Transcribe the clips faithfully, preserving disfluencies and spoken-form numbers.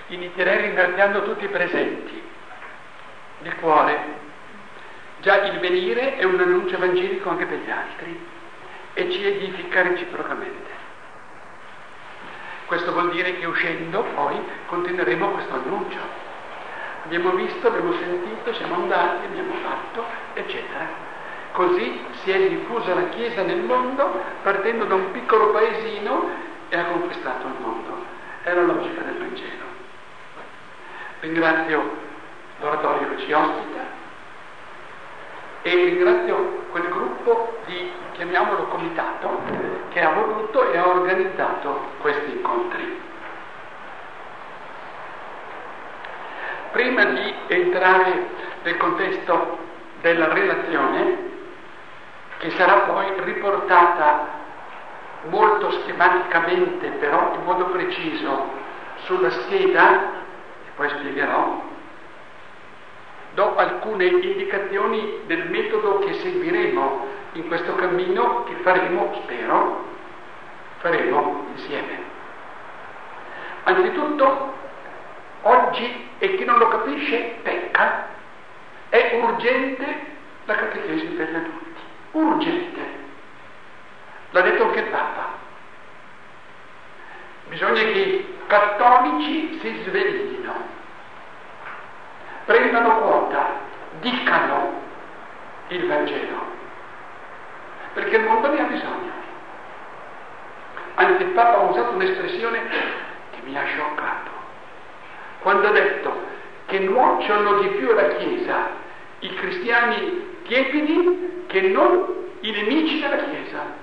Inizierei ringraziando tutti i presenti, di cuore. Già il venire è un annuncio evangelico anche per gli altri e ci edifica reciprocamente. Questo vuol dire che uscendo poi continueremo questo annuncio. Abbiamo visto, abbiamo sentito, siamo andati, abbiamo fatto, eccetera. Così si è diffusa la Chiesa nel mondo partendo da un piccolo paesino e ha conquistato il mondo. È la logica del Vangelo. Ringrazio l'oratorio che ci ospita e ringrazio quel gruppo di, chiamiamolo comitato, che ha voluto e ha organizzato questi incontri. Prima di entrare nel contesto della relazione, che sarà poi riportata molto schematicamente, però in modo preciso, sulla scheda, poi spiegherò, do alcune indicazioni del metodo che seguiremo in questo cammino che faremo, spero, faremo insieme. Anzitutto, oggi, e chi non lo capisce pecca, è urgente la catechesi per gli adulti. Urgente. L'ha detto anche il Papa. Bisogna che i cattolici si sveglino, prendano quota, dicano il Vangelo, perché il mondo ne ha bisogno. Anche il Papa ha usato un'espressione che mi ha scioccato, quando ha detto che nuocciono di più alla Chiesa i cristiani tiepidi che non i nemici della Chiesa.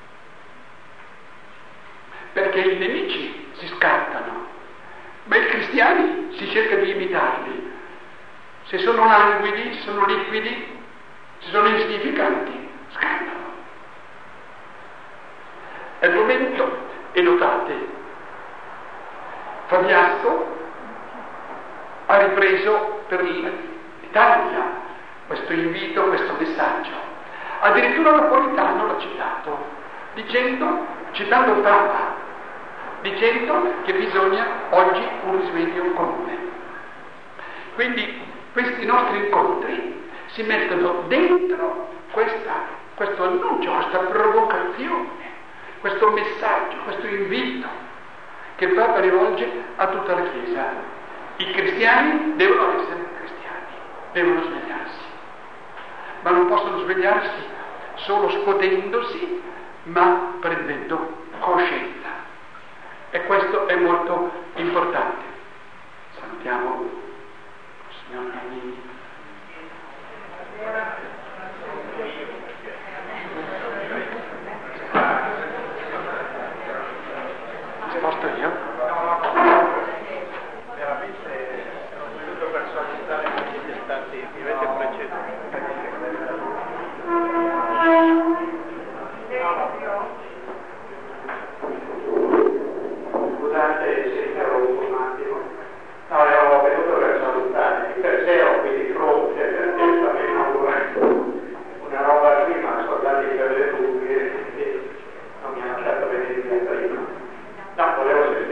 Perché i nemici si scattano, ma i cristiani si cerca di imitarli. Se sono languidi, se sono liquidi, se sono insignificanti, scattano. È il momento, e notate, Fabiasco ha ripreso per l'Italia questo invito, questo messaggio. Addirittura Napolitano l'ha citato, dicendo, citando il Papa, dicendo che bisogna oggi un risveglio comune. Quindi questi nostri incontri si mettono dentro questa, questo annuncio, questa provocazione, questo messaggio, questo invito che il Papa rivolge a tutta la Chiesa. I cristiani devono essere cristiani, devono svegliarsi, ma non possono svegliarsi solo scuotendosi, ma prendendo coscienza. E questo è molto importante. Salutiamo il signor Nannini. Sposto io? Veramente sono venuto per sollecitare che siete stati, mi avete preceduto. Scusate se interrompo un attimo. No, ero venuto per salutare, per sé ho qui di fronte, perché sapevo una roba prima, scordati per le fughe, e non mi hanno lasciato venire prima. No, volevo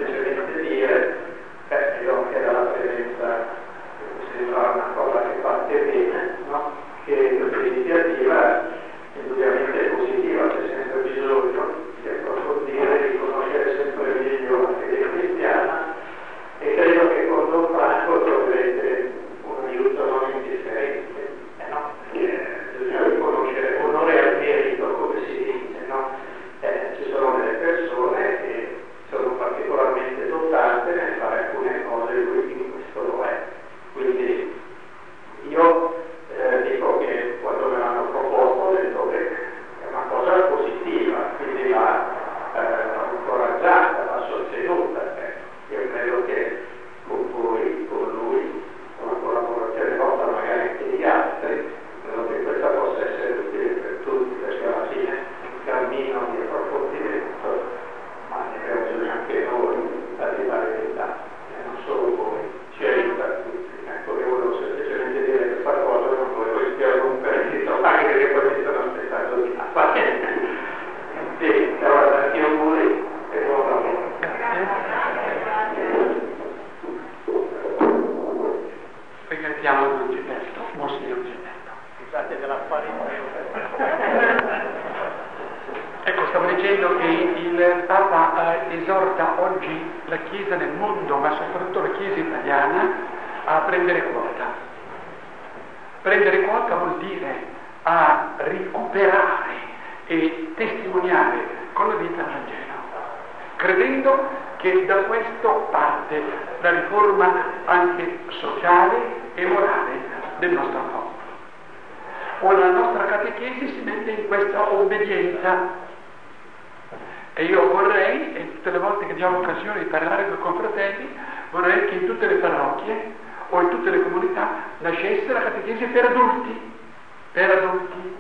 invita oggi la Chiesa nel mondo, ma soprattutto la Chiesa italiana, a prendere quota. Prendere quota vuol dire a recuperare e testimoniare con la vita il Vangelo, credendo che da questo parte la riforma anche sociale e morale del nostro popolo. O la nostra catechesi si mette in questa obbedienza. E io vorrei, e tutte le volte che abbiamo occasione di parlare con i confratelli, vorrei che in tutte le parrocchie o in tutte le comunità nascesse la catechesi per adulti, per adulti.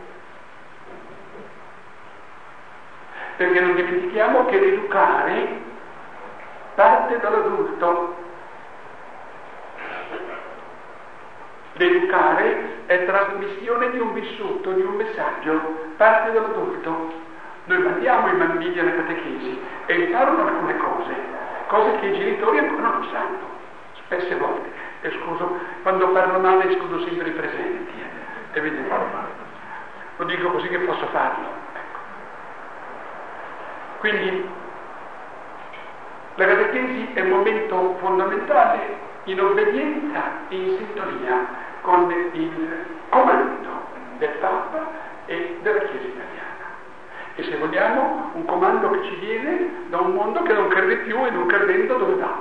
Perché non dimentichiamo che l'educare parte dall'adulto. L'educare è trasmissione di un vissuto, di un messaggio, parte dall'adulto. Noi mandiamo i bambini alle catechesi e imparano alcune cose, cose che i genitori ancora non sanno, spesse volte. E scuso, quando parlo male escludo sempre i presenti, eh. Evidente. Lo dico così che posso farlo. Ecco. Quindi la catechesi è un momento fondamentale in obbedienza e in sintonia con il comando del Papa e della Chiesa italiana. E se vogliamo, un comando che ci viene da un mondo che non crede più e non credendo dove va.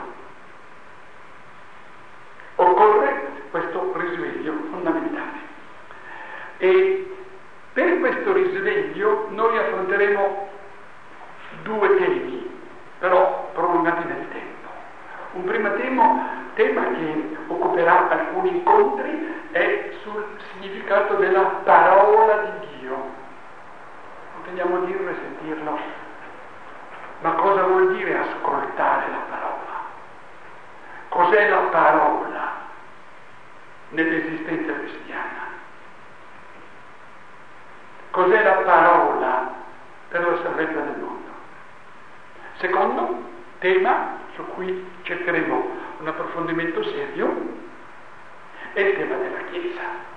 Occorre questo risveglio fondamentale. E per questo risveglio noi affronteremo due temi, però prolungati nel tempo. Un primo tema, tema che occuperà alcuni incontri è sul significato della parola di Dio. Intendiamo dirlo e sentirlo. Ma cosa vuol dire ascoltare la parola? Cos'è la parola nell'esistenza cristiana? Cos'è la parola per la salvezza del mondo? Secondo tema su cui cercheremo un approfondimento serio è il tema della Chiesa.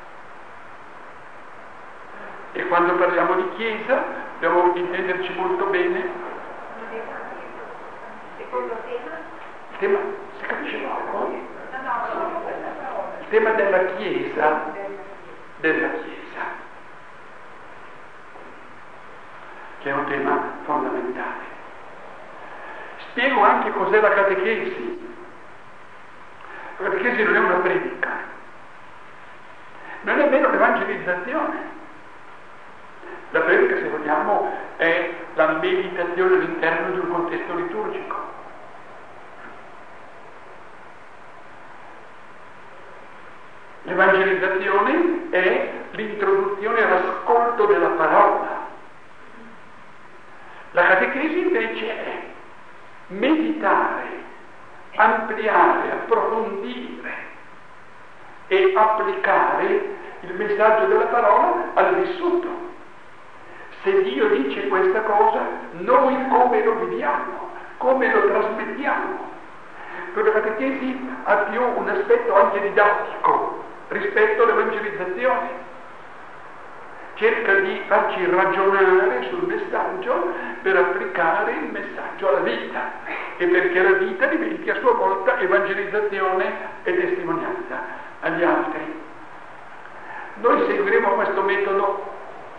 E quando parliamo di Chiesa dobbiamo intenderci molto bene. Secondo tema? Il tema, si capisce poco? Il tema della Chiesa, della Chiesa, che è un tema fondamentale. Spiego anche cos'è la catechesi. La catechesi non è una predica, non è nemmeno l'evangelizzazione. La predica, se vogliamo, è la meditazione all'interno di un contesto liturgico. L'evangelizzazione è l'introduzione all'ascolto della parola. La catechesi invece è meditare, ampliare, approfondire e applicare il messaggio della parola al vissuto. Se Dio dice questa cosa, noi come lo viviamo, come lo trasmettiamo. La catechesi ha più un aspetto anche didattico rispetto all'evangelizzazione. Cerca di farci ragionare sul messaggio per applicare il messaggio alla vita e perché la vita diventi a sua volta evangelizzazione e testimonianza agli altri. Noi seguiremo questo metodo.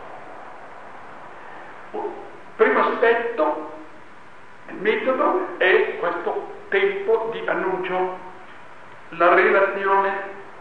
Primo aspetto, il metodo è questo tempo di annuncio, la relazione,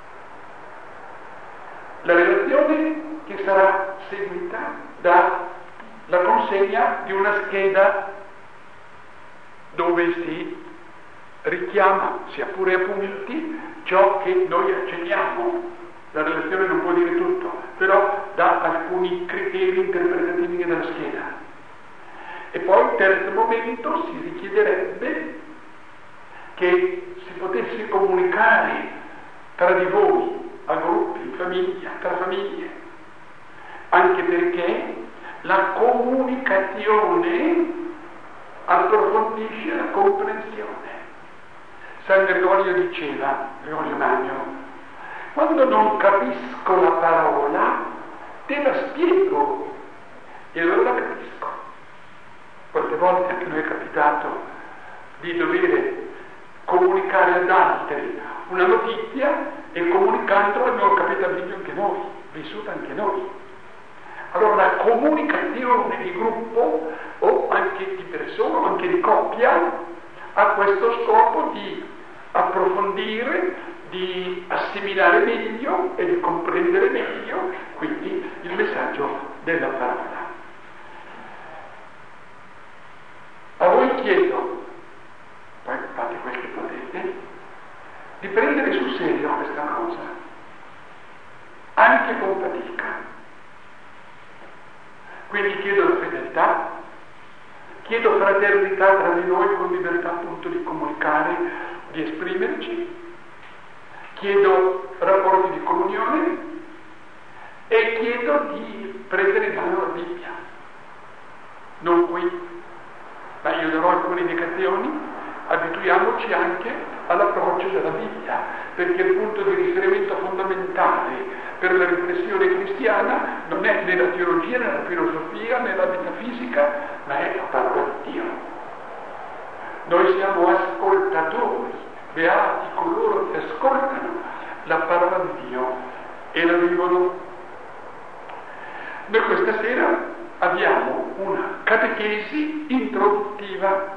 la relazione che sarà seguita dalla consegna di una scheda dove si richiama, sia pure a punti, ciò che noi accenniamo. La relazione non può dire tutto, però dà alcuni criteri interpretativi della scheda. E poi, terzo momento, si richiederebbe che si potesse comunicare tra di voi, a gruppi, in famiglia, tra famiglie, anche perché la comunicazione approfondisce la comprensione. San Gregorio diceva, Gregorio Magno, quando non capisco la parola, te la spiego e allora la capisco. Quante volte anche noi è capitato di dover comunicare ad altri una notizia e comunicando abbiamo capito meglio anche noi, vissuta anche noi. Allora la comunicazione di gruppo o anche di persona o anche di coppia ha questo scopo di approfondire, di assimilare meglio e di comprendere meglio quindi il messaggio della parola. A voi chiedo, poi fate quel che potete, di prendere sul serio questa cosa, anche con fatica. Quindi chiedo la fedeltà, chiedo fraternità tra di noi con libertà appunto di comunicare, di esprimerci, chiedo rapporti di comunione e chiedo di prendere in mano la Bibbia. Non qui, ma io darò alcune indicazioni, abituiamoci anche all'approccio della Bibbia, perché il punto di riferimento fondamentale per la riflessione cristiana non è né la teologia, né la filosofia, né la metafisica, ma è la parola di Dio. Noi siamo ascoltatori, beati coloro che ascoltano la parola di Dio e la vivono. Noi questa sera abbiamo una catechesi introduttiva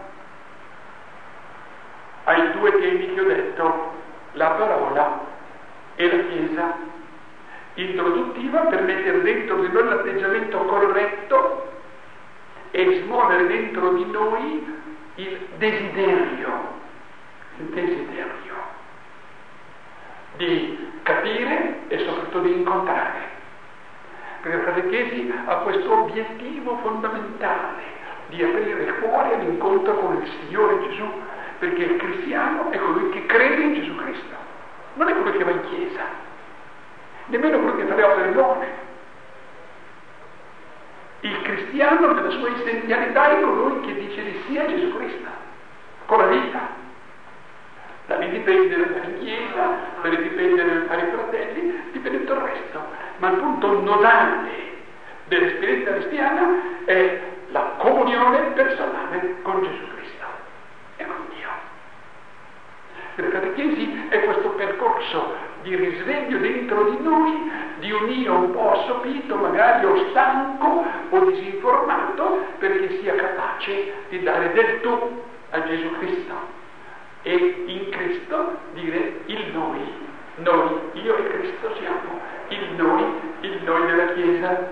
ai due temi che ho detto, la parola e la Chiesa. Introduttiva per mettere dentro di noi l'atteggiamento corretto e smuovere dentro di noi il desiderio, il desiderio di capire e soprattutto di incontrare. Perché la catechesi ha questo obiettivo fondamentale di aprire il cuore all'incontro con il Signore Gesù, perché il cristiano è colui che crede in Gesù Cristo, non è colui che va in chiesa, nemmeno quello che fa le opere buone. Il cristiano nella sua essenzialità è colui che dice di sì a Gesù Cristo, con la vita. Da lì dipende dalla chiesa, da lì dipende dai vari fratelli, dipende tutto il resto. Ma il punto nodale dell'esperienza cristiana è la comunione personale con Gesù Cristo e con Dio. La catechesi è questo percorso di risveglio dentro di noi di un io un po' assopito, magari o stanco o disinformato, perché sia capace di dare del tu a Gesù Cristo e in Cristo dire il noi, noi, io e Cristo siamo il noi, il noi della Chiesa.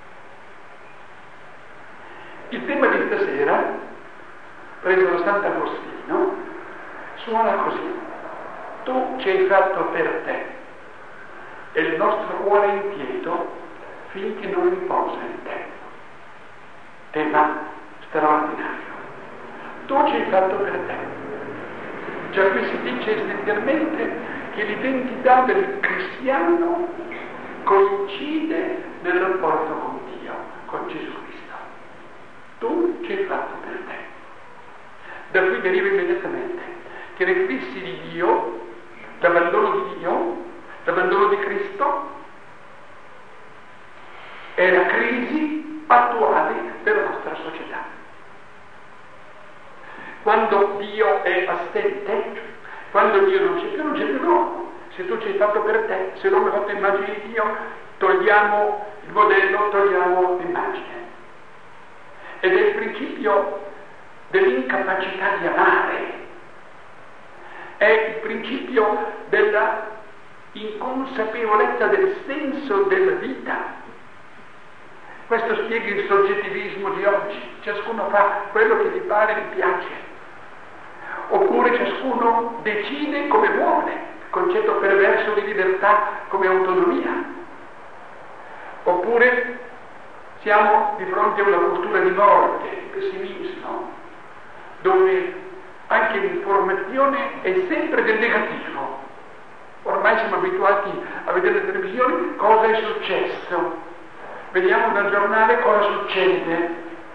Il tema di stasera, preso da Sant'Agostino, suona così: tu ci hai fatto per te e il nostro cuore è inquieto finché non riposa in te. Tema straordinario. Tu ci hai fatto per te. Già qui si dice essenzialmente che l'identità del cristiano coincide nel rapporto con Dio, con Gesù Cristo. Tu ci hai fatto per te. Da qui deriva immediatamente che l'eclissi di Dio, l'abbandono di Dio, l'abbandono di Cristo, è la crisi attuale della nostra società. Quando Dio è assente, quando Dio non c'è più, non c'è più l'uomo. Se tu ci hai fatto per te, se l'uomo è fatto immagine di Dio, togliamo il modello, togliamo l'immagine. Ed è il principio dell'incapacità di amare, è il principio della inconsapevolezza del senso della vita. Questo spiega il soggettivismo di oggi: ciascuno fa quello che gli pare e gli piace, oppure ciascuno decide come vuole, concetto perverso di libertà come autonomia, oppure siamo di fronte a una cultura di morte, di pessimismo, dove anche l'informazione è sempre del negativo. Ormai siamo abituati a vedere la televisione cosa è successo, vediamo dal giornale cosa succede.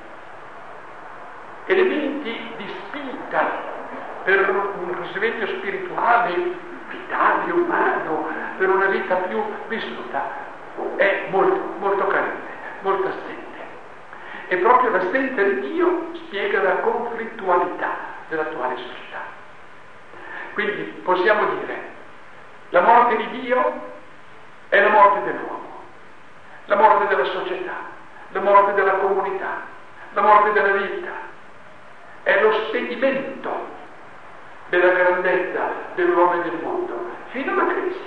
Elementi di spinta per un risveglio spirituale, vitale, umano, per una vita più vissuta, è molto, molto carente, molto assente. E proprio l'assenza di Dio spiega la conflittualità dell'attuale società. Quindi possiamo dire, la morte di Dio è la morte dell'uomo, la morte della società, la morte della comunità, la morte della vita, è lo spegnimento della grandezza dell'uomo e del mondo fino alla crisi.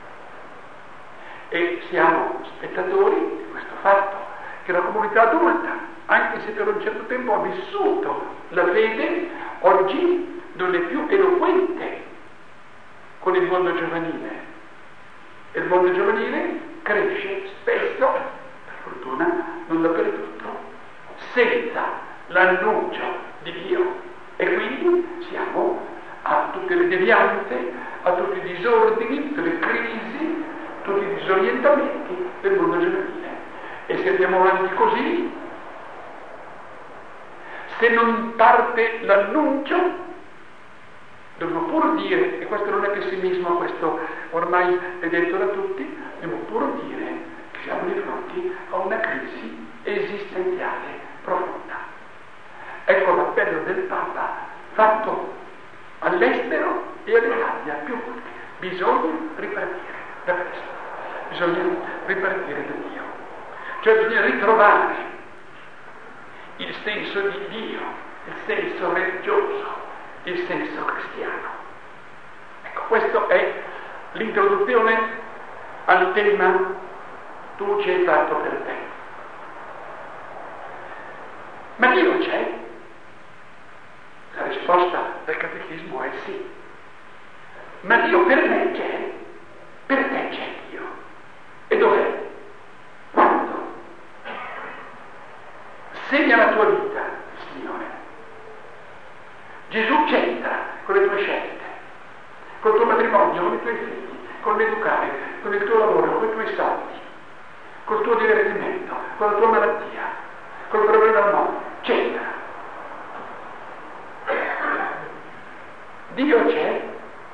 E siamo spettatori di questo fatto, che la comunità adulta, anche se per un certo tempo ha vissuto la fede, oggi non è più eloquente con il mondo giovanile. E il mondo giovanile cresce spesso, per fortuna non dappertutto, senza l'annuncio di Dio. E quindi siamo a tutte le devianze, a tutti i disordini, tutte le crisi, tutti i disorientamenti del mondo giovanile. E se andiamo avanti così, se non parte l'annuncio, dobbiamo pur dire, e questo non è pessimismo, questo ormai è detto da tutti, dobbiamo pur dire che siamo di fronte a una crisi esistenziale profonda. Ecco l'appello del Papa fatto all'estero e all'Italia più volte. Bisogna ripartire da questo, bisogna ripartire da Dio. Cioè bisogna ritrovare il senso di Dio, il senso religioso, il senso cristiano. Ecco, questa è l'introduzione al tema tu ci hai fatto per te. Ma Dio c'è? La risposta del catechismo è sì. Ma Dio per me c'è? Per te c'è Dio. E dov'è? Quando? Segna la tua vita, Signore. Gesù c'entra con le tue scelte, col tuo matrimonio, con i tuoi figli, con l'educare, con il tuo lavoro, con i tuoi soldi, col tuo divertimento, con la tua malattia, col problema del mondo. C'entra. Dio c'è.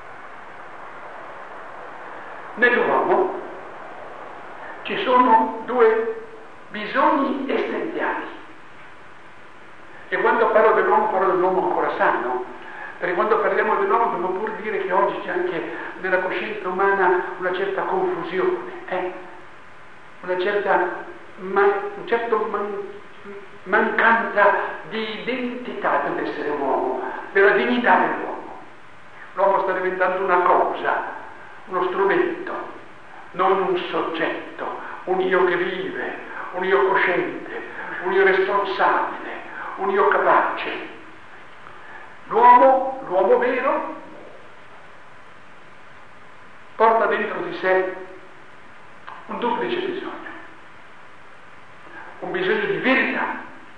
Nell'uomo ci sono due bisogni essenziali. E quando parlo dell'uomo, parlo dell'uomo ancora sano, perché quando parliamo dell'uomo dobbiamo pur dire che oggi c'è anche nella coscienza umana una certa confusione, eh? una certa man, un certo man, mancanza di identità dell'essere uomo, della dignità dell'uomo. L'uomo sta diventando una cosa, uno strumento, non un soggetto, un io che vive, un io cosciente, un io responsabile, un io capace. L'uomo, l'uomo vero, porta dentro di sé un duplice bisogno, un bisogno di verità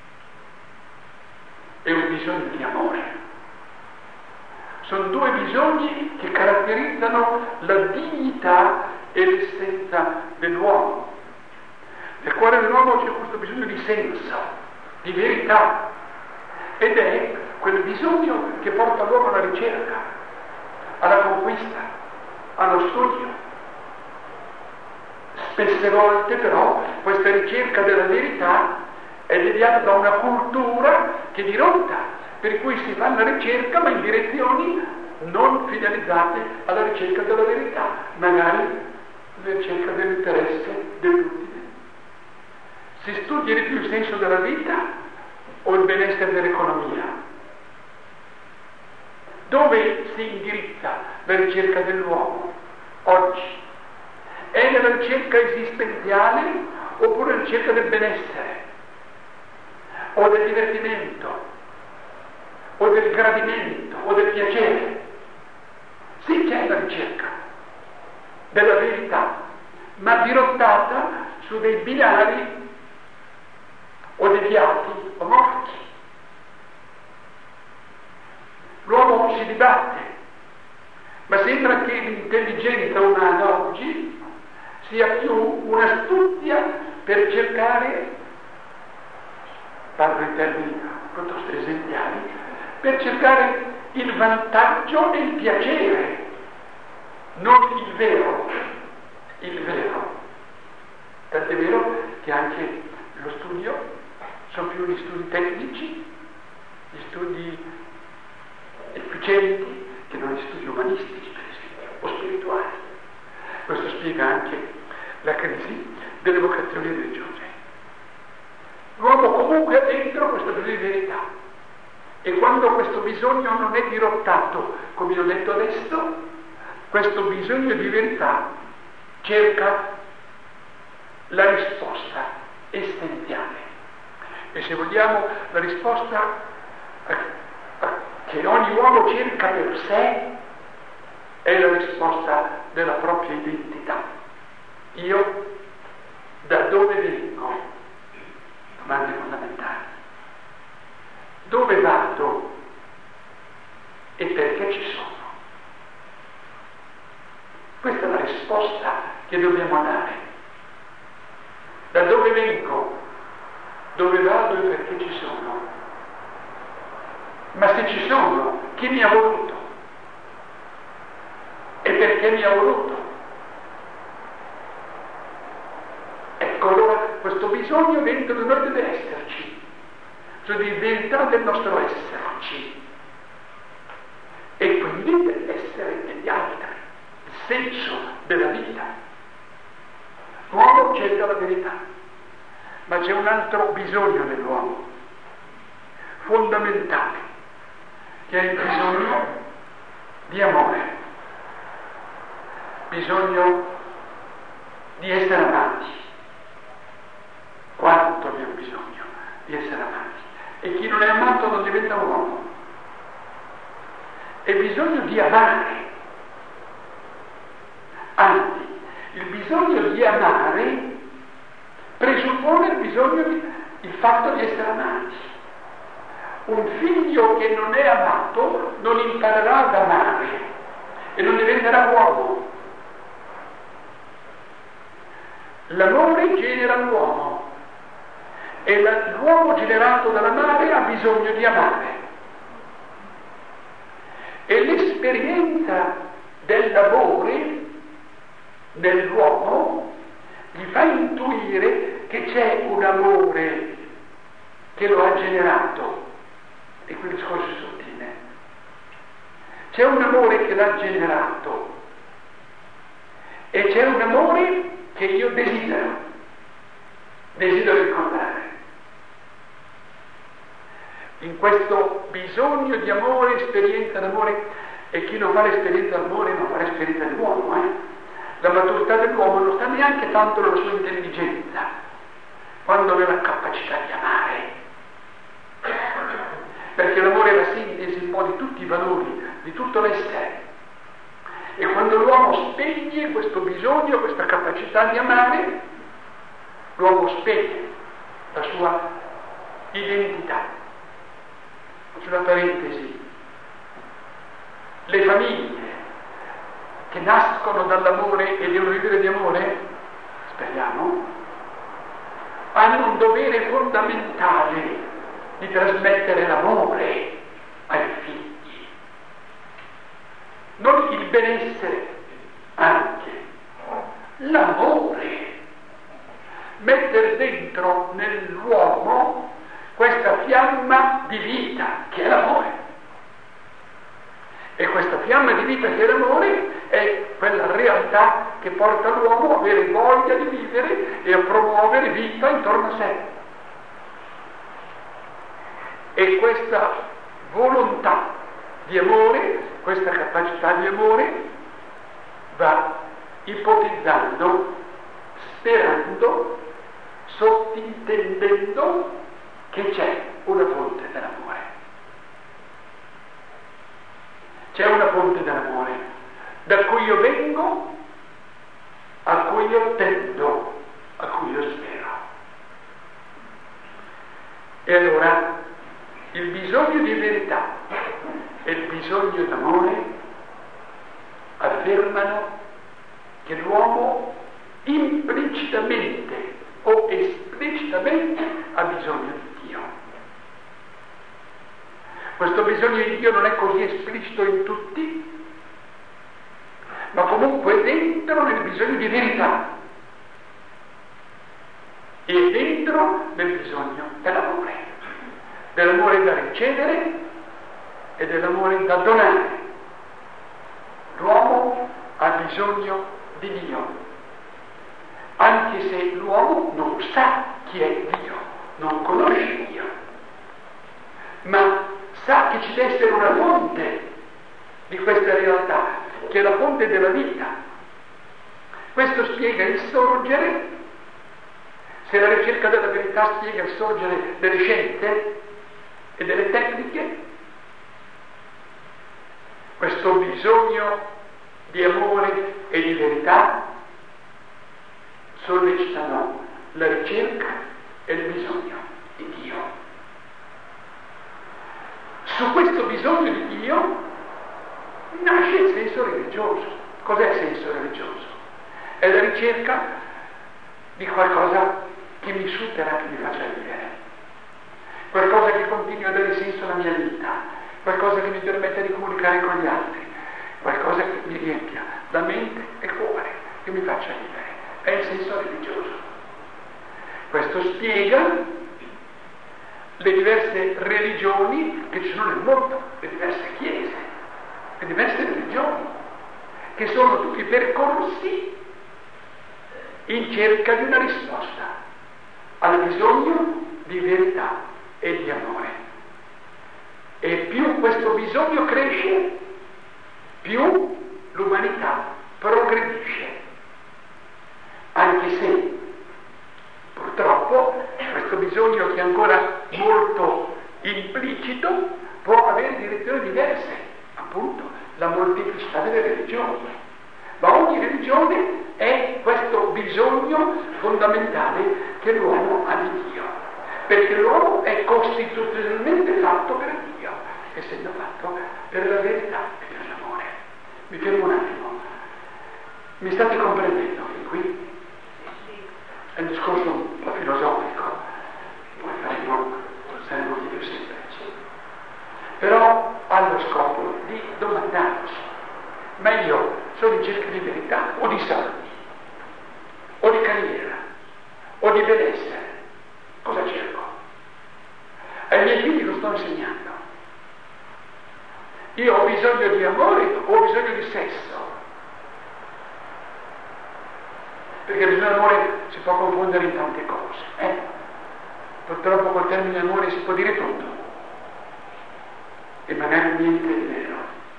e un bisogno di amore. Sono due bisogni che caratterizzano la dignità e l'essenza dell'uomo. Nel cuore dell'uomo c'è questo bisogno di senso, di verità, ed è quel bisogno che porta l'uomo alla ricerca, alla conquista, allo studio. Spesse volte però questa ricerca della verità è deviata da una cultura che dirotta, per cui si fa la ricerca ma in direzioni non finalizzate alla ricerca della verità, magari alla ricerca dell'interesse dell'utile. Si studia di più il senso della vita o il benessere dell'economia? Dove si indirizza la ricerca dell'uomo oggi? È nella ricerca esistenziale oppure nella ricerca del benessere o del divertimento o del gradimento o del piacere? Sì, c'è la ricerca della verità, ma dirottata su dei binari o deviati o morti. L'uomo si dibatte, ma sembra che l'intelligenza umana oggi sia più un'astuzia per cercare, parlo in termini piuttosto esempliari, per cercare il vantaggio e il piacere, non il vero, il vero. Tant'è vero che anche lo studio sono più gli studi tecnici, gli studi accenti che non gli studi umanistici, per esempio, o spirituali. Questo spiega anche la crisi delle vocazioni religiose. L'uomo comunque ha dentro questo bisogno di verità, e quando questo bisogno non è dirottato, come ho detto adesso, questo bisogno di verità cerca la risposta essenziale. E se vogliamo la risposta a, a, che ogni uomo cerca per sé è la risposta della propria identità. Io da dove vengo? Domande fondamentali. Dove vado e perché ci sono? Questa è la risposta che dobbiamo dare. Da dove vengo? Dove vado e perché ci sono? Ma se ci sono, chi mi ha voluto? E perché mi ha voluto? Ecco, allora questo bisogno dentro di noi deve esserci, cioè di verità del nostro esserci, e quindi dell'essere degli altri, il senso della vita. L'uomo cerca la verità, ma c'è un altro bisogno nell'uomo, fondamentale, che è il bisogno di amore, bisogno di essere amati. Quanto abbiamo bisogno di essere amati, e chi non è amato non diventa un uomo. È bisogno di amare, anzi il bisogno di amare presuppone il bisogno di, il fatto di essere amati. Un figlio che non è amato non imparerà ad amare e non diventerà uomo. L'amore genera l'uomo, e la, l'uomo generato dall'amare ha bisogno di amare. E l'esperienza dell'amore nell'uomo gli fa intuire che c'è un amore che lo ha generato. E qui il discorso è sottile. C'è un amore che l'ha generato, e c'è un amore che io desidero, desidero incontrare. In questo bisogno di amore, esperienza d'amore, e chi non fa l'esperienza d'amore non fa l'esperienza dell'uomo, eh? La maturità dell'uomo non sta neanche tanto nella sua intelligenza, quando nella capacità di amare. Perché l'amore è la sintesi un po' di tutti i valori, di tutto l'essere. E quando l'uomo spegne questo bisogno, questa capacità di amare, l'uomo spegne la sua identità. Faccio una parentesi. Le famiglie che nascono dall'amore e devono vivere di amore, speriamo, hanno un dovere fondamentale di trasmettere l'amore ai figli, non il benessere, anche l'amore, mettere dentro nell'uomo questa fiamma di vita che è l'amore. E questa fiamma di vita che è l'amore è quella realtà che porta l'uomo a avere voglia di vivere e a promuovere vita intorno a sé. E questa volontà di amore, questa capacità di amore va ipotizzando, sperando, sottintendendo che c'è una fonte dell'amore. C'è una fonte dell'amore da cui io vengo, a cui io tendo, a cui io spero. E allora il bisogno di verità e il bisogno d'amore affermano che l'uomo implicitamente o esplicitamente ha bisogno di Dio. Questo bisogno di Dio non è così esplicito in tutti, ma comunque è dentro nel bisogno di verità e dentro nel bisogno dell'amore, dell'amore da ricevere e dell'amore da donare. L'uomo ha bisogno di Dio, anche se l'uomo non sa chi è Dio, non conosce Dio, ma sa che ci deve essere una fonte di questa realtà, che è la fonte della vita. Questo spiega il sorgere. Se la ricerca della verità spiega il sorgere delle scienze e delle tecniche, questo bisogno di amore e di verità sollecitano la ricerca e il bisogno di Dio. Su questo bisogno di Dio nasce il senso religioso. Cos'è il senso religioso? È la ricerca di qualcosa che mi supera, che mi faccia vivere, qualcosa che continui a dare senso alla mia vita, qualcosa che mi permetta di comunicare con gli altri, qualcosa che mi riempia la mente e il cuore, che mi faccia vivere. È il senso religioso. Questo spiega le diverse religioni che ci sono nel mondo, le diverse chiese, le diverse religioni, che sono tutti percorsi in cerca di una risposta al bisogno di verità e di amore. E più questo bisogno cresce, più l'umanità progredisce, anche se purtroppo questo bisogno, che è ancora molto implicito, può avere direzioni diverse, appunto la molteplicità delle religioni. Ma ogni religione è questo bisogno fondamentale che l'uomo ha di Dio, perché l'uomo è costituzionalmente fatto per Dio, essendo fatto per la verità e per l'amore. Mi fermo un attimo. Mi state comprendendo fin qui? È un discorso un po' filosofico, poi faremo, saremo di più semplici, però ha lo scopo di domandarci: ma io sono in cerca di verità o di soldi, o di carriera, o di benessere? Cosa cerco? Ai miei figli lo sto insegnando. Io ho bisogno di amore o ho bisogno di sesso? Perché il bisogno di amore si può confondere in tante cose. Eh? Purtroppo col termine amore si può dire tutto, e magari niente di vero.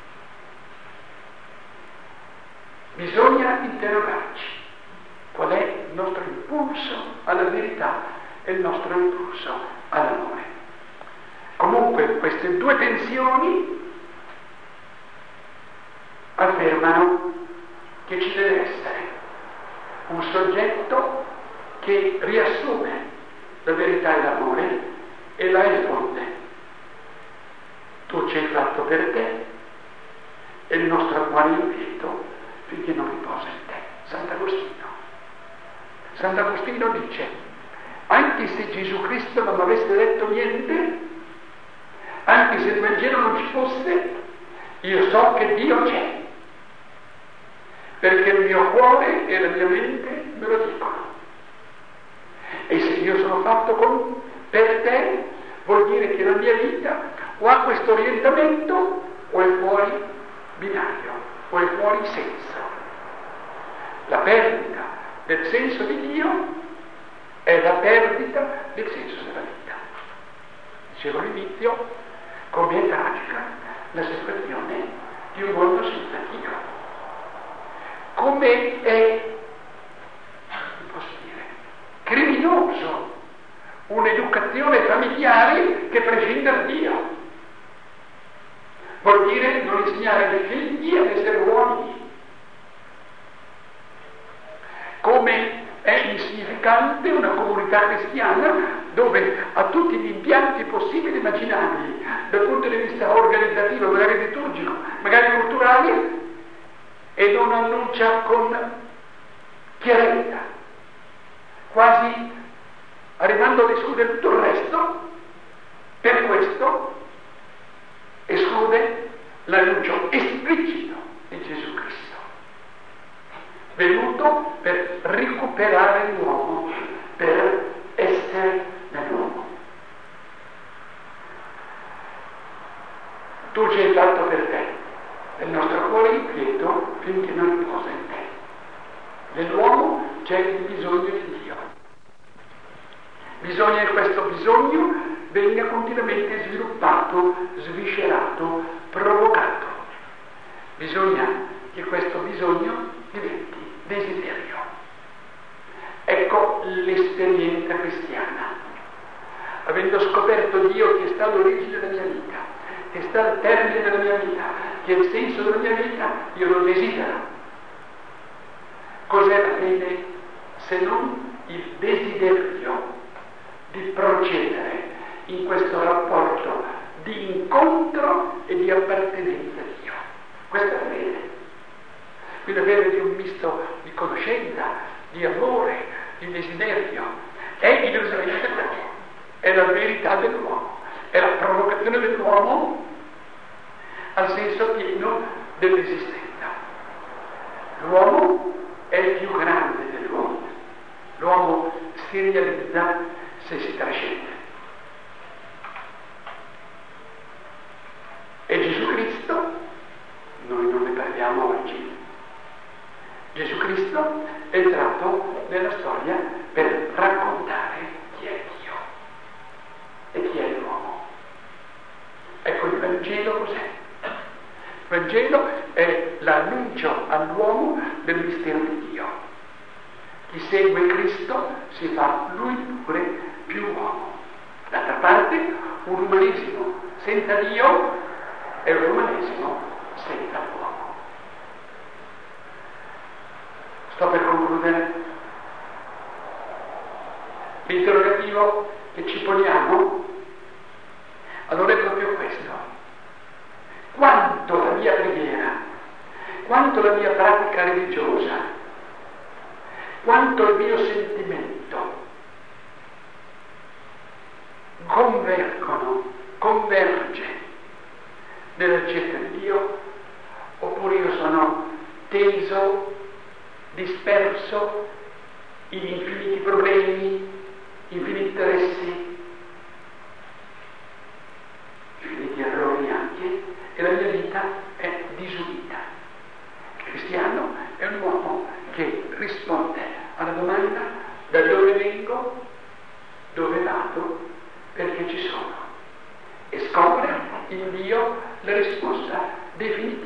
Bisogna interrogarci qual è il nostro impulso alla verità e il nostro impulso all'amore. Comunque queste due tensioni affermano che ci deve essere un soggetto che riassume la verità e l'amore e la risponde: tu ci hai fatto per te e il nostro cuore è inquieto finché non riposa in te. Sant'Agostino. Sant'Agostino dice: anche se Gesù Cristo non avesse detto niente, anche se il Vangelo non ci fosse, io so che Dio c'è, perché il mio cuore e la mia mente me lo dicono. E se io sono fatto con, per te, vuol dire che la mia vita o ha questo orientamento o è fuori binario, o è fuori senso. La perdita del senso di Dio è la perdita del senso della vita. Dicevo all'inizio, come è tragica la situazione di un mondo senza Dio. Come è, posso dire, criminoso un'educazione familiare che prescinda da Dio. Vuol dire non insegnare ai figli ad essere uomini. Come è insignificante una comunità cristiana dove ha tutti gli impianti possibili e immaginabili dal punto di vista organizzativo, magari liturgico, magari culturale, e non annuncia con chiarezza, quasi arrivando ad escludere tutto il resto. Per questo esclude l'annuncio esplicito di Gesù Cristo, venuto per recuperare l'uomo, per essere nell'uomo. Tu ci hai fatto per te. Nel nostro cuore inquieto finché non riposa in te. Nell'uomo c'è il bisogno di Dio. Bisogna che questo bisogno venga continuamente sviluppato, sviscerato, provocato. Bisogna che questo bisogno diventi desiderio. Ecco l'esperienza cristiana. Avendo scoperto Dio che sta all'origine della mia vita, che sta al termine della mia vita, che è il senso della mia vita, io lo desidero. Cos'è la fede se non il desiderio di procedere in questo rapporto di incontro e di appartenenza a Dio? Questa è la fede. Qui la fede è un misto di conoscenza, di amore, di desiderio. È illusione dell'uomo, è la verità dell'uomo, è la provocazione dell'uomo al senso pieno dell'esistenza. L'uomo è il più grande dell'uomo. L'uomo si realizza se si trascende. E Gesù Cristo, noi non ne parliamo oggi, Gesù Cristo è entrato nella storia per raccontare chi è Dio e chi è l'uomo. Ecco, il Vangelo cos'è? Il Vangelo è l'annuncio all'uomo del mistero di Dio. Chi segue Cristo si fa lui pure più uomo. D'altra parte, un umanesimo senza Dio è un umanesimo senza l'uomo. Sto per concludere. L'interrogativo che ci poniamo allora è proprio questo: quanto la mia preghiera, quanto la mia pratica religiosa, quanto il mio sentimento convergono, converge nella ricerca di Dio, oppure io sono teso, disperso in infiniti problemi, infiniti interessi, infiniti errori anche, e la mia vita è disunita. Il cristiano è un uomo che risponde alla domanda: da dove vengo, dove vado, perché ci sono, e scopre in Dio la risposta definitiva